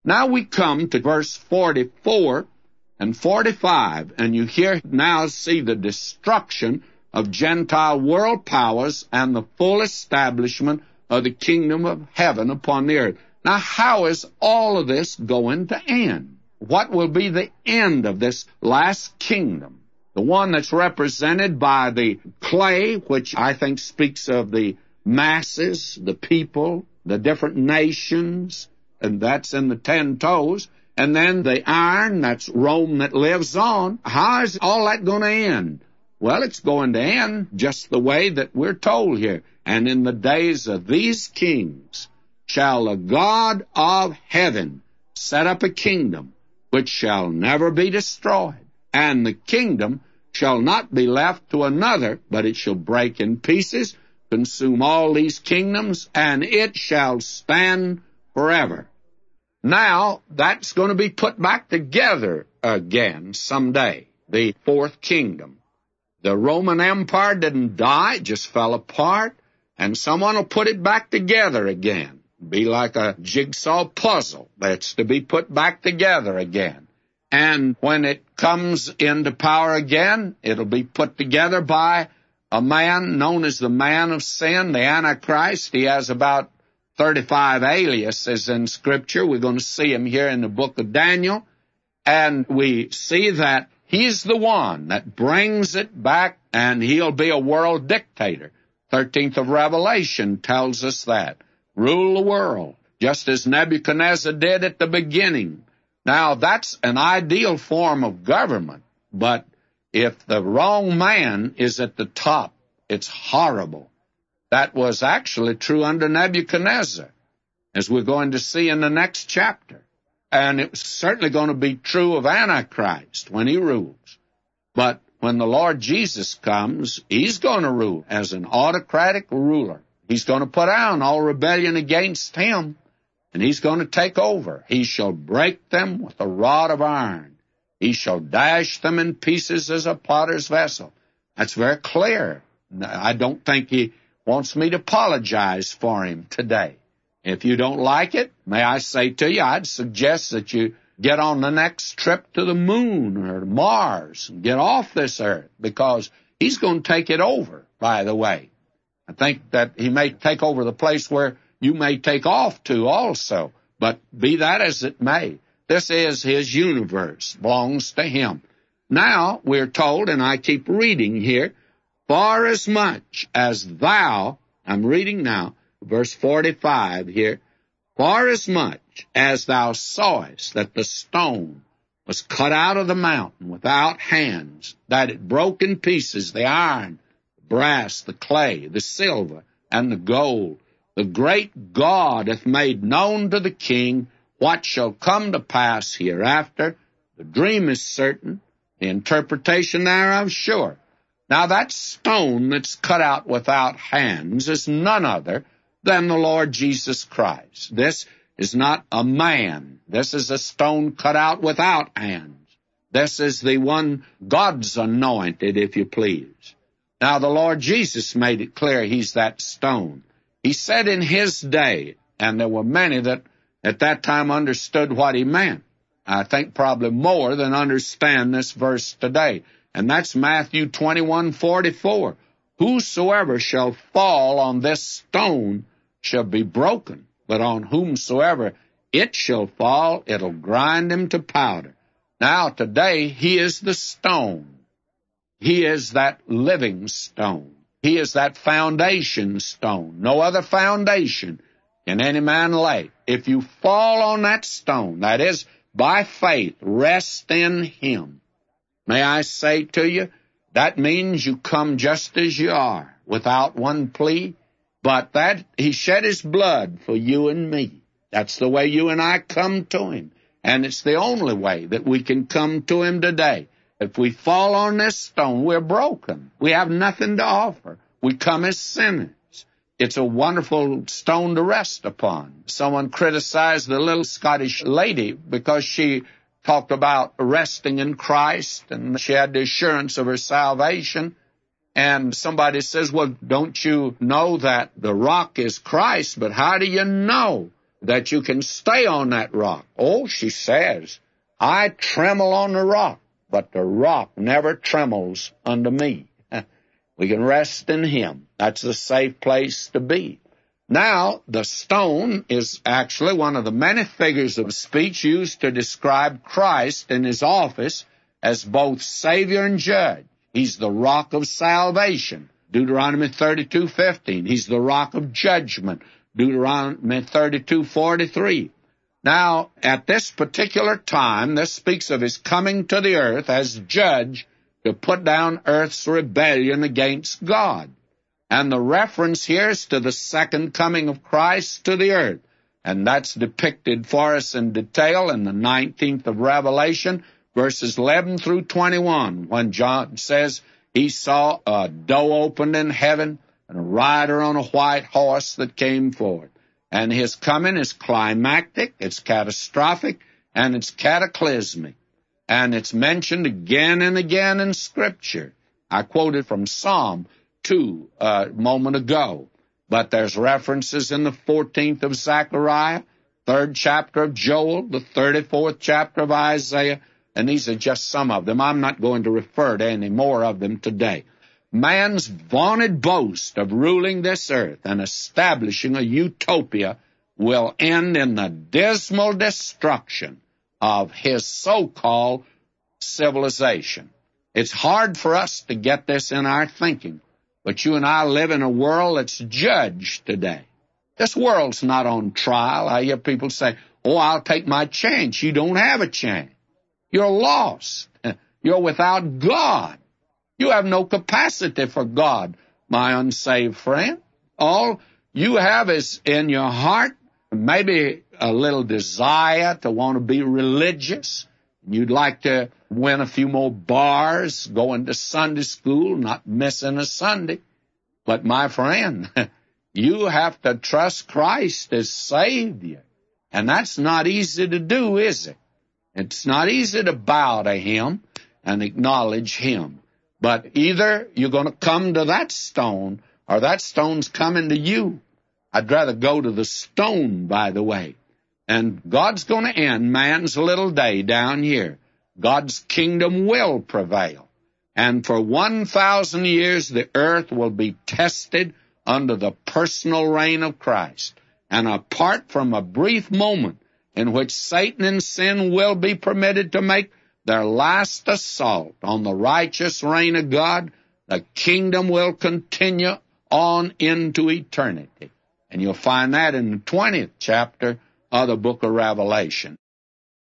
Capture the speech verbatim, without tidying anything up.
Now we come to verse forty-four and forty-five, and you here now see the destruction of Gentile world powers and the full establishment of the kingdom of heaven upon the earth. Now, how is all of this going to end? What will be the end of this last kingdom? The one that's represented by the clay, which I think speaks of the masses, the people, the different nations, and that's in the ten toes. And then the iron, that's Rome that lives on. How is all that going to end? Well, it's going to end just the way that we're told here. And in the days of these kings shall the God of heaven set up a kingdom which shall never be destroyed. And the kingdom shall not be left to another, but it shall break in pieces, consume all these kingdoms, and it shall stand forever. Now, that's going to be put back together again someday, the fourth kingdom. The Roman Empire didn't die, it just fell apart, and someone will put it back together again. Be like a jigsaw puzzle that's to be put back together again. And when it comes into power again, it'll be put together by a man known as the man of sin, the Antichrist. He has about thirty-five aliases in Scripture. We're going to see him here in the book of Daniel. And we see that he's the one that brings it back, and he'll be a world dictator. thirteenth of Revelation tells us that. Rule the world, just as Nebuchadnezzar did at the beginning. Now, that's an ideal form of government, but if the wrong man is at the top, it's horrible. That was actually true under Nebuchadnezzar, as we're going to see in the next chapter. And it's certainly going to be true of Antichrist when he rules. But when the Lord Jesus comes, he's going to rule as an autocratic ruler. He's going to put down all rebellion against him, and he's going to take over. He shall break them with a rod of iron. He shall dash them in pieces as a potter's vessel. That's very clear. I don't think he wants me to apologize for him today. If you don't like it, may I say to you, I'd suggest that you get on the next trip to the moon or to Mars and get off this earth, because he's going to take it over, by the way. I think that he may take over the place where you may take off to also, but be that as it may, this is his universe, belongs to him. Now, we're told, and I keep reading here, for as much as thou, I'm reading now, verse forty-five here, for as much as thou sawest that the stone was cut out of the mountain without hands, that it broke in pieces the iron, the brass, the clay, the silver, and the gold, the great God hath made known to the king what shall come to pass hereafter. The dream is certain, the interpretation thereof sure. Now that stone that's cut out without hands is none other than the Lord Jesus Christ. This is not a man. This is a stone cut out without hands. This is the one God's anointed, if you please. Now the Lord Jesus made it clear he's that stone. He said in his day, and there were many that at that time understood what he meant. I think probably more than understand this verse today. And that's Matthew twenty-one forty-four. Whosoever shall fall on this stone shall be broken, but on whomsoever it shall fall, it'll grind him to powder. Now today, he is the stone. He is that living stone. He is that foundation stone. No other foundation can any man lay. If you fall on that stone, that is, by faith, rest in him. May I say to you, that means you come just as you are, without one plea, but that he shed his blood for you and me. That's the way you and I come to him, and it's the only way that we can come to him today. If we fall on this stone, we're broken. We have nothing to offer. We come as sinners. It's a wonderful stone to rest upon. Someone criticized the little Scottish lady because she talked about resting in Christ, and she had the assurance of her salvation. And somebody says, well, don't you know that the rock is Christ? But how do you know that you can stay on that rock. Oh, she says, I tremble on the rock, but the rock never trembles under me. We can rest in Him. That's a safe place to be. Now, the stone is actually one of the many figures of speech used to describe Christ in His office as both Savior and Judge. He's the rock of salvation, Deuteronomy thirty-two fifteen. He's the rock of judgment, Deuteronomy thirty-two forty-three. Now, at this particular time, this speaks of His coming to the earth as Judge to put down earth's rebellion against God. And the reference here is to the second coming of Christ to the earth. And that's depicted for us in detail in the nineteenth of Revelation, verses eleven through twenty-one, when John says he saw a door opened in heaven and a rider on a white horse that came forth. And His coming is climactic, it's catastrophic, and it's cataclysmic. And it's mentioned again and again in Scripture. I quoted from Psalm two a moment ago. But there's references in the fourteenth of Zechariah, third chapter of Joel, the thirty-fourth chapter of Isaiah, and these are just some of them. I'm not going to refer to any more of them today. Man's vaunted boast of ruling this earth and establishing a utopia will end in the dismal destruction of his so-called civilization. It's hard for us to get this in our thinking, but you and I live in a world that's judged today. This world's not on trial. I hear people say, oh, I'll take my chance. You don't have a chance. You're lost. You're without God. You have no capacity for God, my unsaved friend. All you have is in your heart maybe a little desire to want to be religious. You'd like to win a few more bars, going to Sunday school, not missing a Sunday. But, my friend, you have to trust Christ as Savior. And that's not easy to do, is it? It's not easy to bow to Him and acknowledge Him. But either you're going to come to that stone or that stone's coming to you. I'd rather go to the stone, by the way. And God's going to end man's little day down here. God's kingdom will prevail. And for one thousand years, the earth will be tested under the personal reign of Christ. And apart from a brief moment in which Satan and sin will be permitted to make their last assault on the righteous reign of God, the kingdom will continue on into eternity. And you'll find that in the twentieth chapter of the book of Revelation.